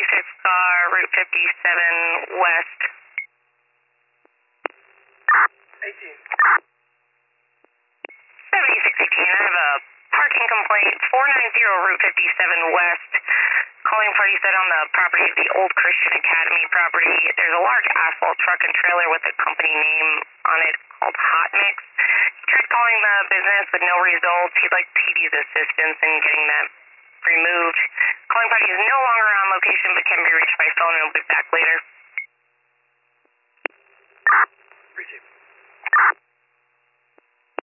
car, Route 57 West. 7618, I have a parking complaint, 490 Route 57 West. Calling party said on the property of the Old Christian Academy property, there's a large asphalt truck and trailer with a company name on it called Hot Mix. He tried calling the business with no results. He'd like TD's assistance in getting that removed. Calling party is no longer on location but can be reached by phone and will be back later.